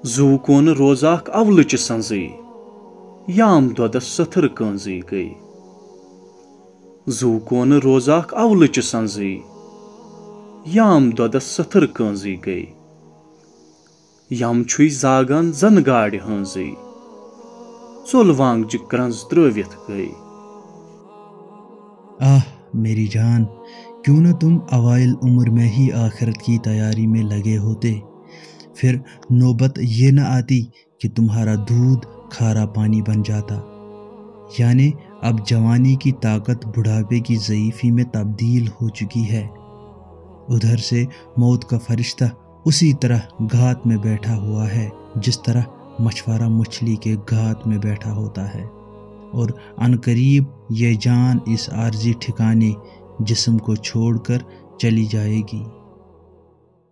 जू कोन रोजाक अवलच संजी, याम दोदस सथर कंजी गई। जू कोन रोजाक अवलच संजी, याम दोदस सथर कंजी गई। यम छुई जागन जन गाड़ हंजी, सोलवांग क्रंज त्रवित गई। आह मेरी जान, क्यों न तुम अवाइल उम्र में ही आखिरत की तैयारी में लगे होते, फिर नौबत ये न आती कि तुम्हारा दूध खारा पानी बन जाता। यानी अब जवानी की ताकत बुढ़ापे की ज़ईफ़ी में तब्दील हो चुकी है। उधर से मौत का फरिश्ता उसी तरह घात में बैठा हुआ है जिस तरह मछुआरा मछली के घात में बैठा होता है, और अनकरीब ये जान इस आर्जी ठिकाने जिस्म को छोड़कर चली जाएगी।